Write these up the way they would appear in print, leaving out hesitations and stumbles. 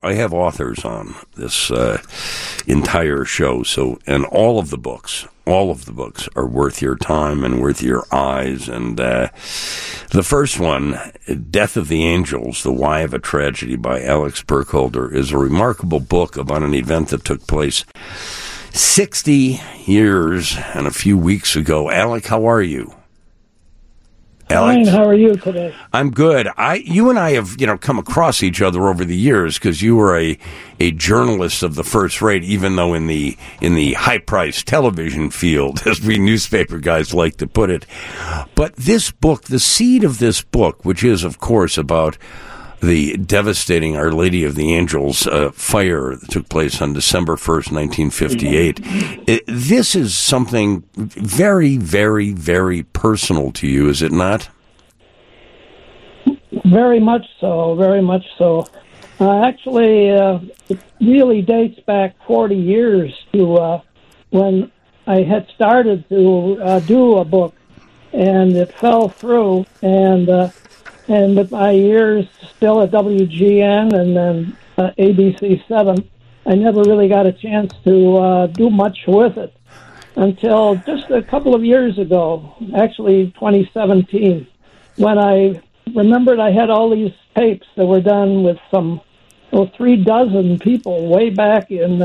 authors on this entire show. So, and all of the books are worth your time and worth your eyes. And the first one, Death of the Angels, The Why of a Tragedy by Alex Burkholder, is a remarkable book about an event that took place 60 years and a few weeks ago. Alec, how are you? Alex? Fine. How are you today? I'm good. You and I have, come across each other over the years because you were a journalist of the first rate, even though in the high-priced television field, as we newspaper guys like to put it. But this book, the seed of this book, which is, of course, about the devastating Our Lady of the Angels fire that took place on December 1st, 1958. This is something very, very, very personal to you, is it not? Very much so, very much so. Actually, it really dates back 40 years to when I had started to do a book, and it fell through, and with my years still at WGN and then ABC7, I never really got a chance to do much with it until just a couple of years ago, actually 2017, when I remembered I had all these tapes that were done with some 36 people way back in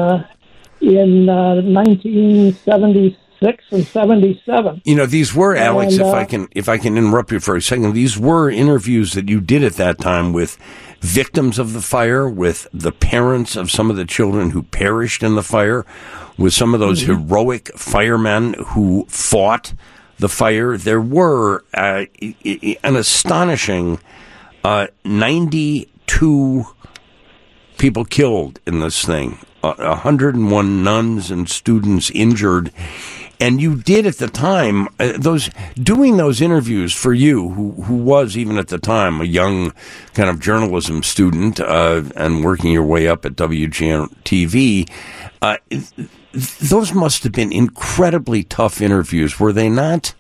1976 and 77. These were, Alex, if I can interrupt you for a second, these were interviews that you did at that time with victims of the fire, with the parents of some of the children who perished in the fire, with some of those heroic firemen who fought the fire. There were an astonishing 92 people killed in this thing, 101 nuns and students injured. And you did at the time, doing those interviews for you, who was even at the time a young kind of journalism student and working your way up at WGN TV, those must have been incredibly tough interviews, were they not?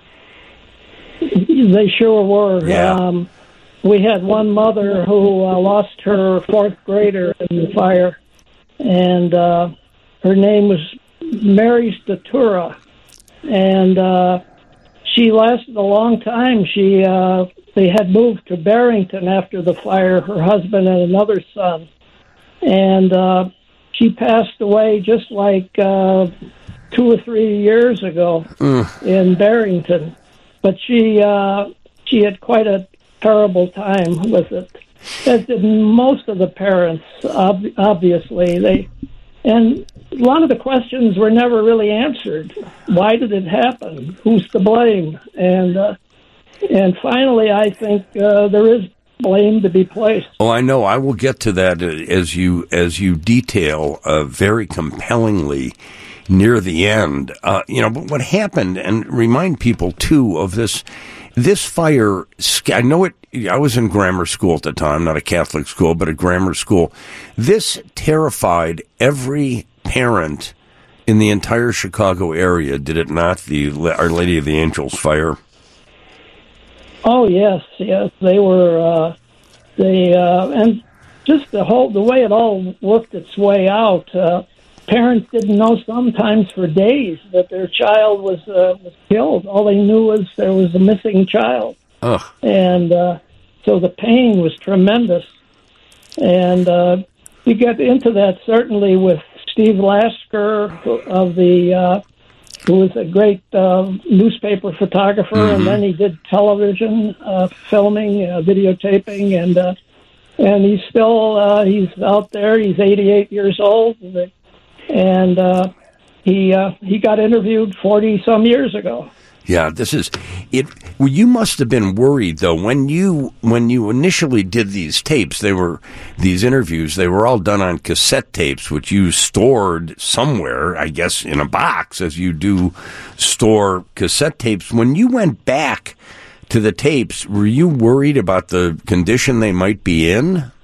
They sure were. Yeah. We had one mother who lost her fourth grader in the fire, and her name was Mary Statura, and she lasted a long time. They had moved to Barrington after the fire, her husband and another son, and she passed away just like 2 or 3 years ago in Barrington. But she had quite a terrible time with it, as did most of the parents, obviously. And a lot of the questions were never really answered. Why did it happen? Who's to blame? And finally, I think there is blame to be placed. Oh, I know. I will get to that as you detail very compellingly near the end. But what happened, and remind people too of this fire. I know it. I was in grammar school at the time, not a Catholic school, but a grammar school. This terrified every parent in the entire Chicago area, did it not? The Our Lady of the Angels fire. Oh yes. They were. And just the way it all worked its way out. Parents didn't know sometimes for days that their child was killed. All they knew was there was a missing child. Ugh. And so the pain was tremendous. And you get into that certainly with Steve Lasker, who was a great newspaper photographer, and then he did television filming, videotaping, and he's still he's out there. He's 88 years old, and he got interviewed 40-some years ago. Yeah, this is it. Well, you must have been worried though when you initially did these tapes. These interviews. They were all done on cassette tapes, which you stored somewhere, I guess, in a box, as you do store cassette tapes. When you went back to the tapes, were you worried about the condition they might be in?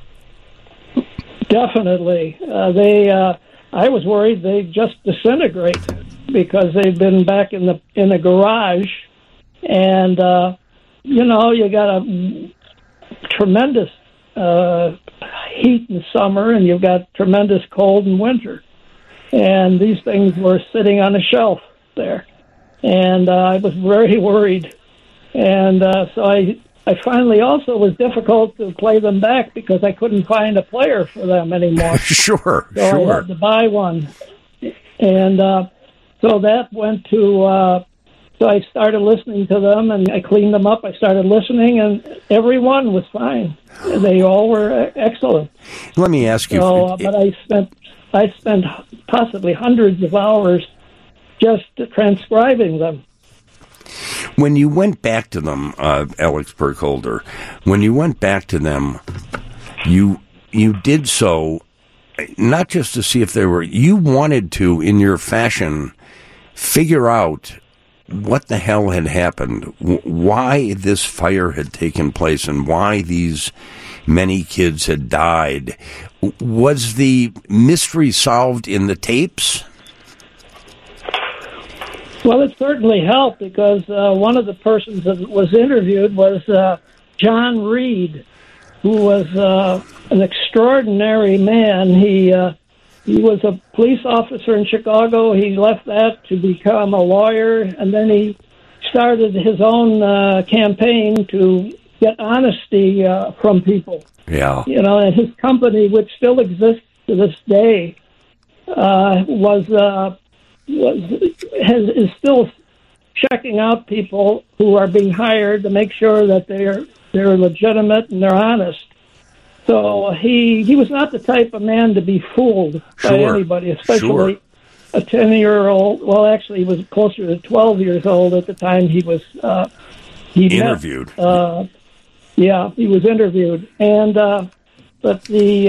Definitely. I was worried they'd just disintegrate because they've been back in the garage, and you got a tremendous heat in summer, and you've got tremendous cold in winter. And these things were sitting on a shelf there. And I was very worried. And so I finally also was difficult to play them back because I couldn't find a player for them anymore. Sure. I had to buy one. And so that went to... So I started listening to them, and I cleaned them up. I started listening, and every one was fine. They all were excellent. Let me ask you... But I spent possibly hundreds of hours just transcribing them. When you went back to them, Alex Burkholder, when you went back to them, you did so not just to see if they were... You wanted to, in your fashion, figure out what the hell had happened, why this fire had taken place, and why these many kids had died. Was the mystery solved in the tapes? Well, it certainly helped because one of the persons that was interviewed was John Reed, who was an extraordinary man. He was a police officer in Chicago. He left that to become a lawyer, and then he started his own campaign to get honesty from people. Yeah. And his company, which still exists to this day, is still checking out people who are being hired to make sure that they're legitimate and they're honest. So he was not the type of man to be fooled by anybody, especially a 10-year-old. Well, actually, he was closer to 12 years old at the time he was interviewed. He was interviewed, and but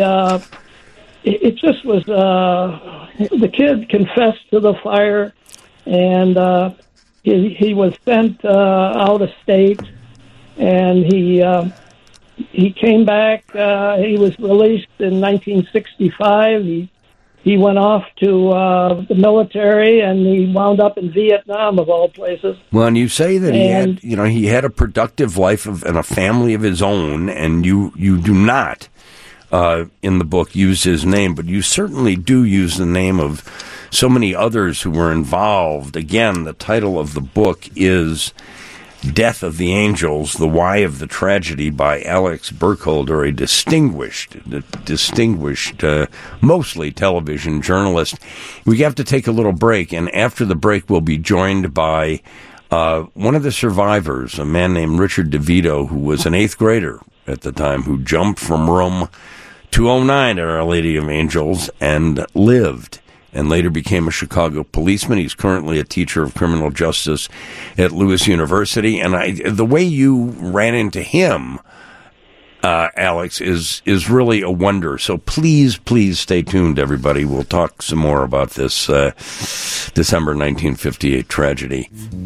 it just was the kid confessed to the fire, and he was sent out of state, and he came back. He was released in 1965. He went off to the military, and he wound up in Vietnam, of all places. Well, and you say that he had a productive life and a family of his own, and you do not in the book use his name, but you certainly do use the name of so many others who were involved. Again, the title of the book is Death of the Angels, The Why of the Tragedy by Alex Burkholder, a distinguished, mostly television journalist. We have to take a little break, and after the break we'll be joined by one of the survivors, a man named Richard DeVito, who was an 8th grader at the time, who jumped from room 209 at Our Lady of Angels and lived, and later became a Chicago policeman. He's currently a teacher of criminal justice at Lewis University. And the way you ran into him, Alex, is really a wonder. So please stay tuned, everybody. We'll talk some more about this December 1958 tragedy.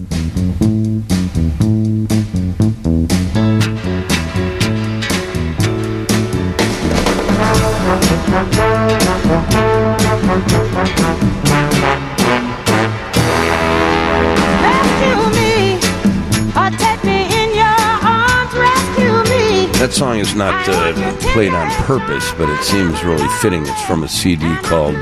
That song is not played on purpose, but it seems really fitting. It's from a CD called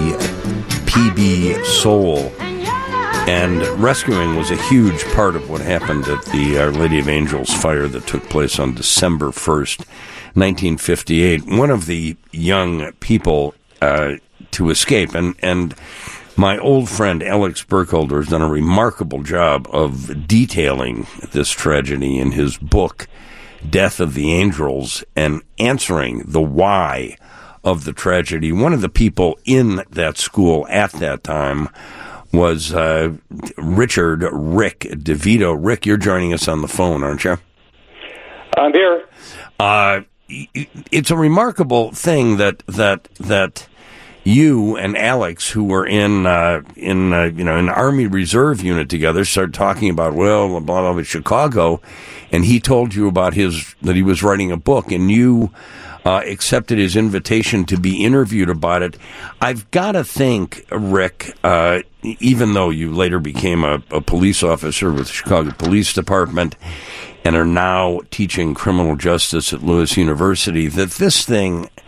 PB Soul. And rescuing was a huge part of what happened at the Our Lady of Angels fire that took place on December 1st, 1958. One of the young people to escape, and my old friend Alex Burkholder has done a remarkable job of detailing this tragedy in his book, Death of the Angels, and answering the why of the tragedy. One of the people in that school at that time was Richard Rick DeVito. Rick, you're joining us on the phone, aren't you? I'm here. It's a remarkable thing that you and Alex, who were in an Army Reserve unit together, started talking about blah blah blah Chicago, and he told you about that he was writing a book, and you accepted his invitation to be interviewed about it. I've got to think, Rick, even though you later became a police officer with the Chicago Police Department and are now teaching criminal justice at Lewis University, that this thing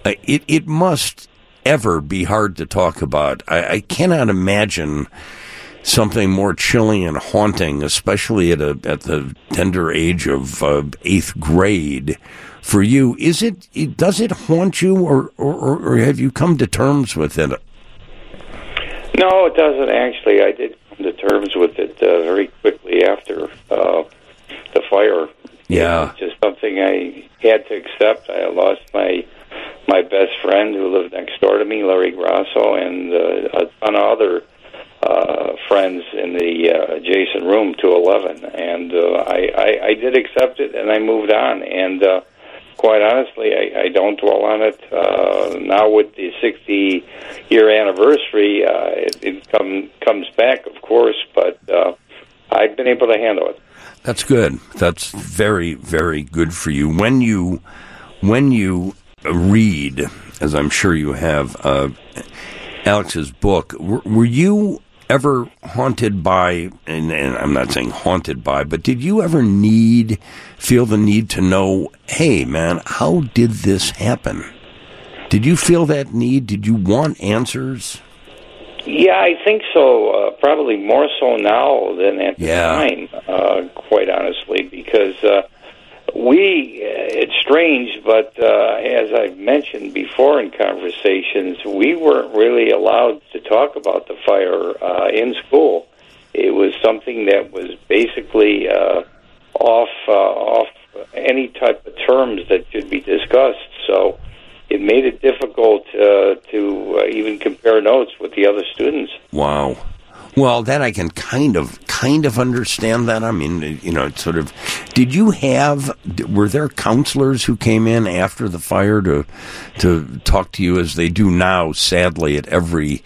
it must ever be hard to talk about. I cannot imagine something more chilling and haunting, especially at the tender age of 8th grade. For you, does it haunt you, or have you come to terms with it? No, it doesn't actually. I did come to terms with it very quickly after the fire. Yeah. It's just something I had to accept. I lost my best friend who lived next door to me, Larry Grasso, and a ton of other friends in the adjacent room, 211. And I did accept it, and I moved on. And quite honestly, I don't dwell on it. Now with the 60-year anniversary, it comes back, of course, but I've been able to handle it. That's good. That's very, very good for you. When you read, as I'm sure you have, Alex's book, were you ever haunted by, and I'm not saying haunted by, but did you ever feel the need to know, hey, man, how did this happen? Did you feel that need? Did you want answers? Yeah, I think so. Probably more so now than at the time, quite honestly, because it's strange, but as I've mentioned before in conversations, we weren't really allowed to talk about the fire in school. It was something that was basically off any type of terms that should be discussed. So it made it difficult to even compare notes with the other students. Wow. Well, that I can kind of understand that. I mean, it's sort of. Were there counselors who came in after the fire to talk to you, as they do now, sadly, at every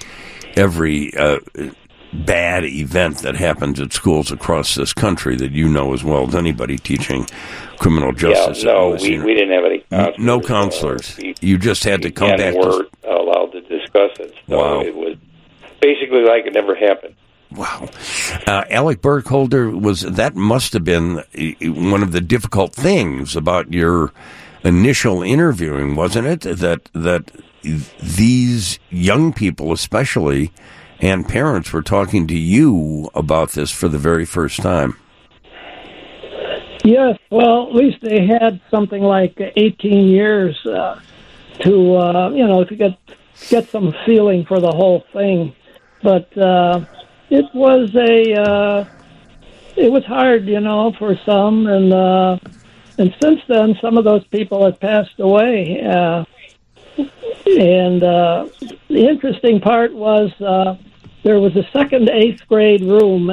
bad event that happens at schools across this country that you know as well as anybody teaching criminal justice? Yeah, no, we didn't have any counselors. No counselors. You just had to come back. We're allowed to discuss it. So wow. It was basically like it never happened. Wow. Alec Burkholder, that must have been one of the difficult things about your initial interviewing, wasn't it? That these young people especially and parents were talking to you about this for the very first time. Yes, well, at least they had something like 18 years to get some feeling for the whole thing. But it was hard, for some, and since then some of those people have passed away. And the interesting part was there was a second 8th grade room,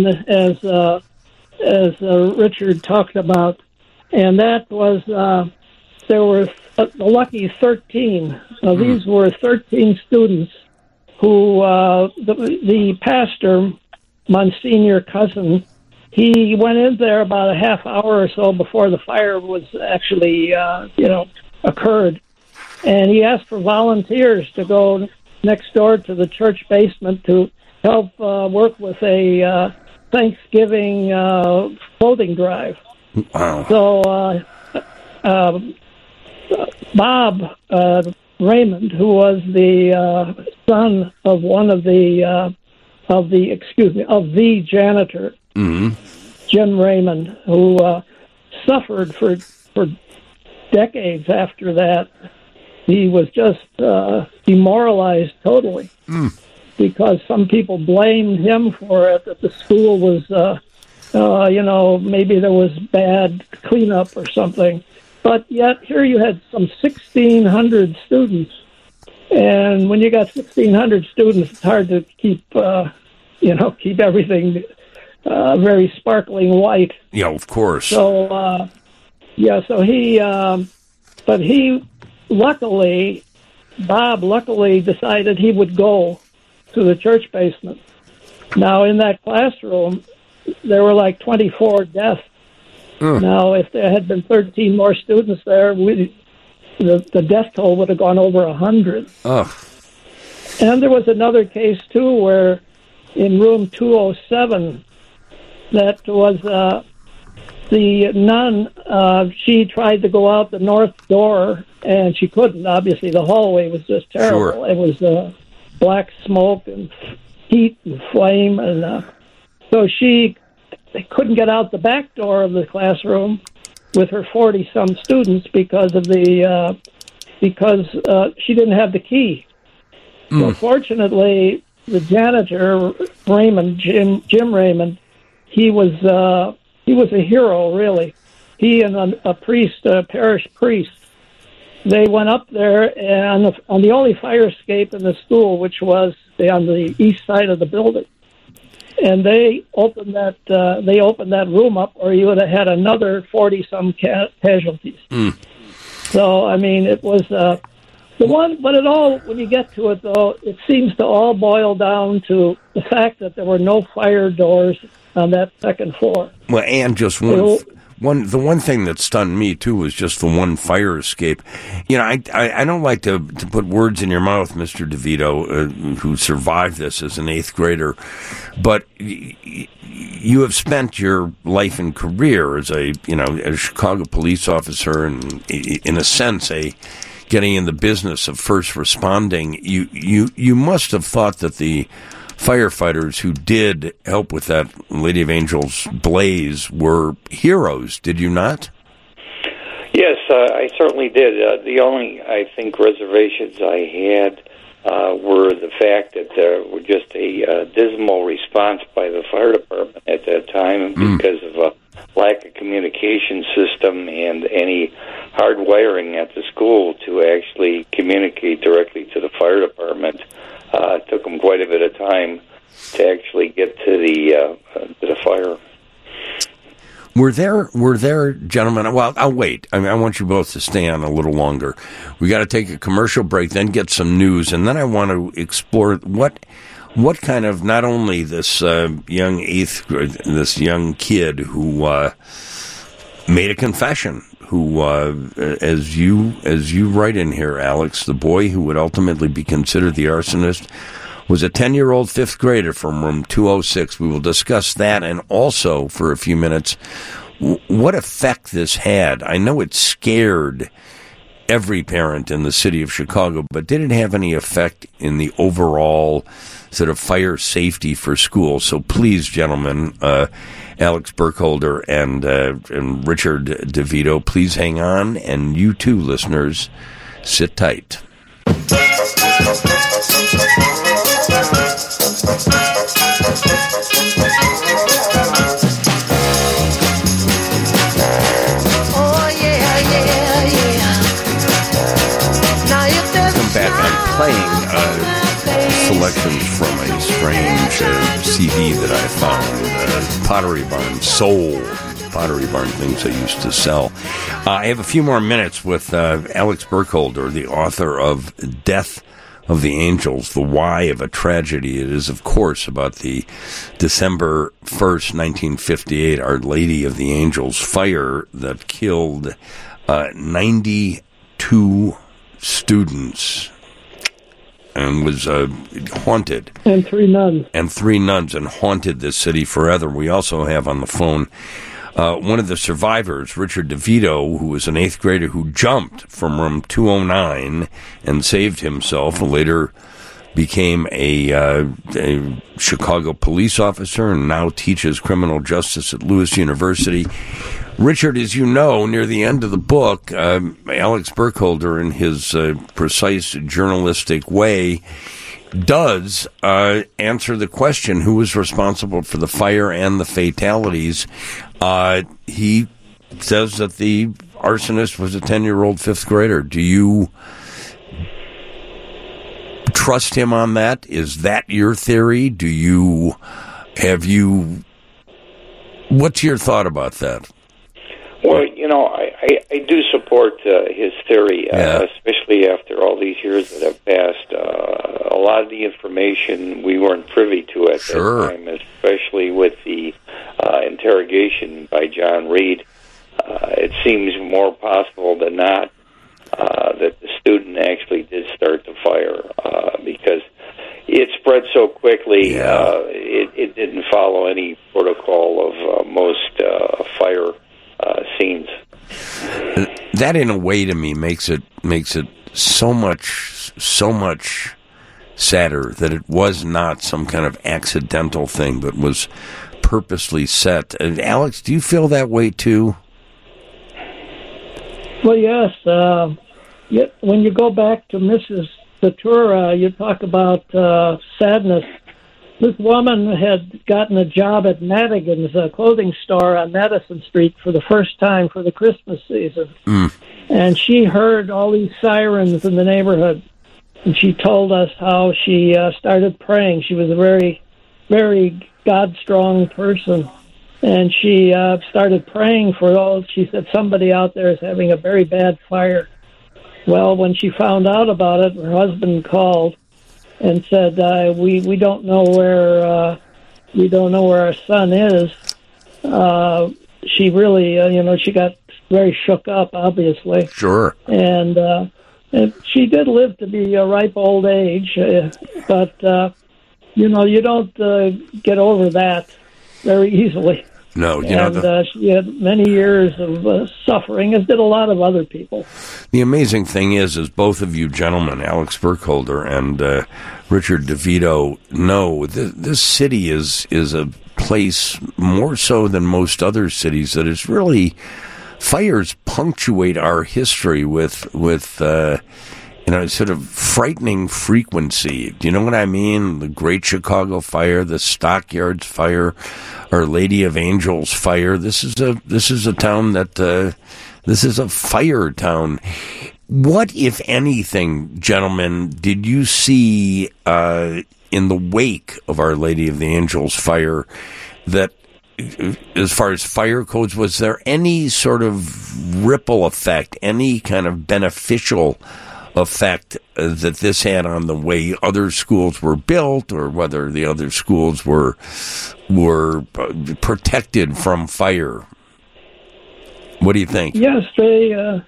as Richard talked about, and that was there were a lucky 13. These were 13 students who the pastor, Monsignor Cousin, he went in there about a half hour or so before the fire was actually occurred, and he asked for volunteers to go next door to the church basement to help work with a Thanksgiving clothing drive. Wow. So Bob Raymond, who was the son of one of the janitor, mm-hmm. Jim Raymond, who suffered for decades after that. He was just demoralized totally because some people blamed him for it, that the school was, maybe there was bad cleanup or something. But yet here you had some 1,600 students. And when you got 1,600 students, it's hard to keep everything very sparkling white. Yeah, of course. So, Bob luckily decided he would go to the church basement. Now, in that classroom, there were like 24 desks. Now, if there had been 13 more students there, the death toll would have gone over 100. And there was another case, too, where in room 207, that was the nun, she tried to go out the north door, and she couldn't. Obviously, the hallway was just terrible. Sure. It was black smoke and heat and flame, and so they couldn't get out the back door of the classroom with her 40-some students because she didn't have the key. So fortunately, the janitor, Raymond, Jim Raymond, he was a hero, really. He and a priest, a parish priest, they went up there and on the only fire escape in the school, which was on the east side of the building. And they opened that room up, or you would have had another 40-some casualties. So, I mean, it was the one. But when you get to it, though, it seems to all boil down to the fact that there were no fire doors on that second floor. Well, and just the one thing that stunned me too was just the one fire escape. You know, I don't like to put words in your mouth, Mr. DeVito, who survived this as an 8th grader, but you have spent your life and career as a Chicago police officer, and in a sense getting in the business of first responding. You must have thought that the firefighters who did help with that Lady of Angels blaze were heroes, did you not? Yes, I certainly did. The only, I think, reservations I had were the fact that there were just a dismal response by the fire department at that time because of a lack of communication system and any hard wiring at the school to actually communicate directly to the fire department. It took them quite a bit of time to actually get to the fire. Were there, gentlemen? Well, I'll wait. I want you both to stay on a little longer. We got to take a commercial break, then get some news, and then I want to explore what kind of, not only this young kid who made a confession, who, as you write in here, Alex, the boy who would ultimately be considered the arsonist was a 10-year-old 5th grader from room 206. We will discuss that, and also, for a few minutes, what effect this had. I know it scared every parent in the city of Chicago, but did it have any effect in the overall sort of fire safety for schools? So please, gentlemen, Alex Burkholder and Richard DeVito, please hang on, and you too, listeners, sit tight. Come back. I'm playing selections from a strange CD that I found, Pottery Barn Soul. Pottery Barn things I used to sell. I have a few more minutes with Alex Burkholder, the author of Death of the Angels, The Why of a Tragedy. It is, of course, about the December 1st, 1958, Our Lady of the Angels fire that killed 92 students and was haunted. And 3 nuns. And 3 nuns, and haunted this city forever. We also have on the phone one of the survivors, Richard DeVito, who was an 8th grader who jumped from room 209 and saved himself, and later became a Chicago police officer and now teaches criminal justice at Lewis University. Richard, as you know, near the end of the book, Alex Burkholder, in his precise journalistic way, does answer the question, who was responsible for the fire and the fatalities. He says that the arsonist was a 10-year-old 5th grader. Do you trust him on that? Is that your theory? What's your thought about that? Well, I do support his theory, especially after all these years that have passed. A lot of the information we weren't privy to at that time, especially with the interrogation by John Reed. It seems more possible than not that the student actually did start the fire because it spread so quickly. It didn't follow any protocol of most fire scenes. that in a way to me makes it so much sadder that it was not some kind of accidental thing, but was purposely set. And Alex, do you feel that way too? Well, yes. When you go back to Mrs. Datura, you talk about sadness. This woman had gotten a job at Madigan's clothing store on Madison Street for the first time for the Christmas season. And she heard all these sirens in the neighborhood. And she told us how she started praying. She was a very, very God-strong person. And she started praying for all. She said, somebody out there is having a very bad fire. Well, when she found out about it, her husband called and said, "We don't know where our son is." She really, she got very shook up, obviously. Sure. And she did live to be a ripe old age, but you don't get over that very easily. No, she had many years of suffering, as did a lot of other people. The amazing thing is both of you gentlemen, Alex Burkholder and Richard DeVito, know this city is a place more so than most other cities that is really, fires punctuate our history with sort of frightening frequency. Do you know what I mean? The Great Chicago Fire, the Stockyards Fire, Our Lady of Angels Fire. This is a town this is a fire town. What, if anything, gentlemen, did you see in the wake of Our Lady of the Angels Fire that, as far as fire codes, was there any sort of ripple effect, any kind of beneficial effect that this had on the way other schools were built, or whether the other schools were protected from fire? What do you think? Yes, there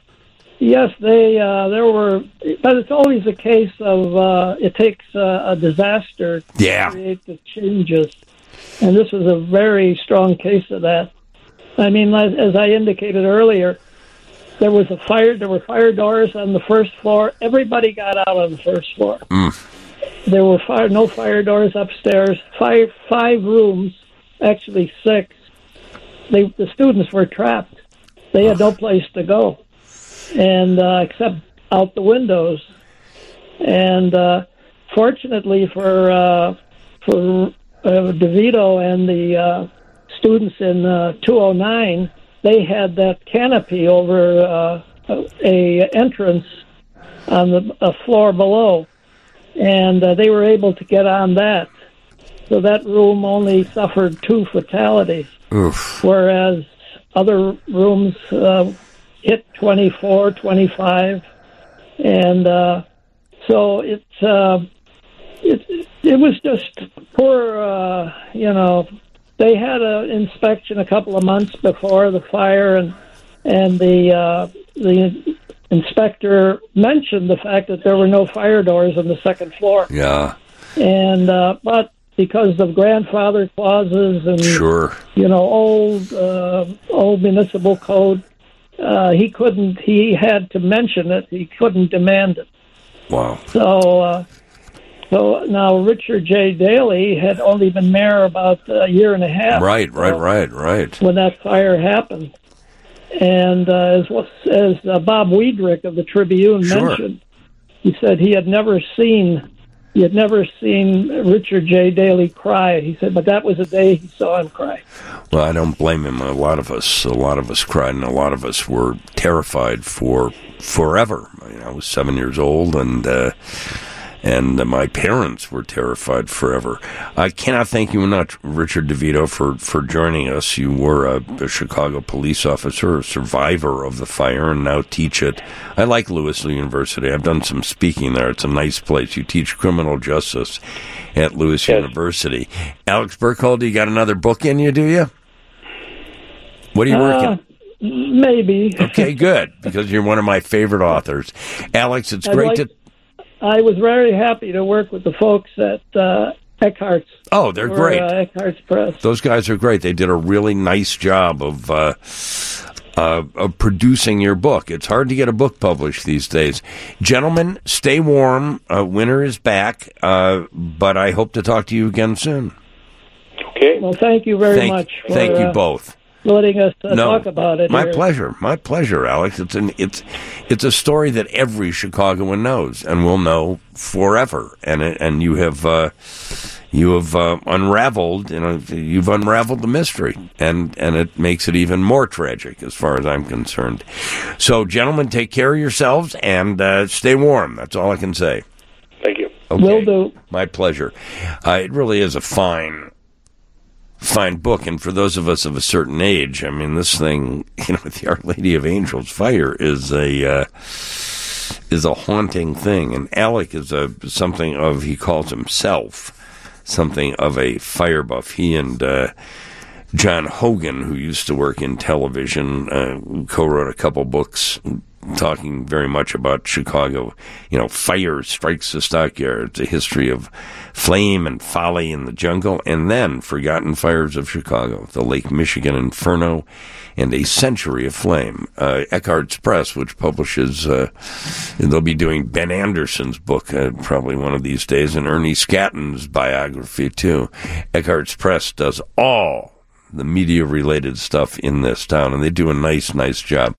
were, but it's always a case of it takes a disaster to create the changes, and this was a very strong case of that. I mean, as I indicated earlier, there was a fire. There were fire doors on the first floor. Everybody got out on the first floor. There were no fire doors upstairs. Five rooms, actually 6. The students were trapped. They had no place to go, and except out the windows. And fortunately for DeVito and the students in 209. They had that canopy over a entrance on the floor below, and they were able to get on that. So that room only suffered 2 fatalities, whereas other rooms hit 24, 25, and so it was just poor, They had an inspection a couple of months before the fire, and the inspector mentioned the fact that there were no fire doors on the second floor. Yeah. And but because of grandfather clauses and old municipal code, he couldn't. He had to mention it. He couldn't demand it. Wow. So now Richard J. Daley had only been mayor about a year and a half. Right. When that fire happened. And as Bob Wiedrich of the Tribune mentioned, he said he had never seen Richard J. Daley cry. He said, but that was the day he saw him cry. Well, I don't blame him. A lot of us cried, and a lot of us were terrified for forever. I was 7 years old, and my parents were terrified forever. I cannot thank you enough, Richard DeVito, for joining us. You were a Chicago police officer, a survivor of the fire, and now teach at, I like Louisville University. I've done some speaking there. It's a nice place. You teach criminal justice at Louisville University. Alex Burkholder, you got another book in you, do you? What are you working? Maybe. Okay, good, because you're one of my favorite authors. Alex, it's great to... I was very happy to work with the folks at Eckhart's. Oh, they're great. Eckhart's Press. Those guys are great. They did a really nice job of of producing your book. It's hard to get a book published these days. Gentlemen, stay warm. Winter is back, but I hope to talk to you again soon. Okay. Well, thank you very much. Thank you both. Letting us talk about it. My here. pleasure. My pleasure, Alex. It's a story that every Chicagoan knows and will know forever. And you have unraveled. You've unraveled the mystery, and it makes it even more tragic as far as I'm concerned. So, gentlemen, take care of yourselves and stay warm. That's all I can say. Thank you. Okay. Will do. My pleasure. It really is a fine book, and for those of us of a certain age, I mean, this thing, the Our Lady of Angels Fire is a haunting thing, and Alec is something of, he calls himself something of a fire buff. He and John Hogan, who used to work in television, co-wrote a couple books talking very much about Chicago. Fire strikes the stockyards, a history of flame and folly in the jungle, and then Forgotten Fires of Chicago, the Lake Michigan Inferno, and A Century of Flame. Eckhart's Press, which publishes, they'll be doing Ben Anderson's book probably one of these days, and Ernie Scatton's biography too. Eckhart's Press does all the media-related stuff in this town, and they do a nice job.